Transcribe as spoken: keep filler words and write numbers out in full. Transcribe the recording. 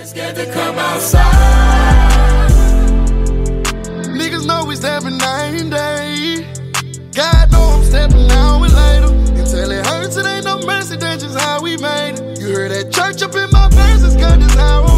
scared to come outside. Niggas know we stepping night and day. God know I'm stepping now and later. Until it hurts, it ain't no mercy, that's just how we made it. You heard that church up in my verses, cause that's how I'm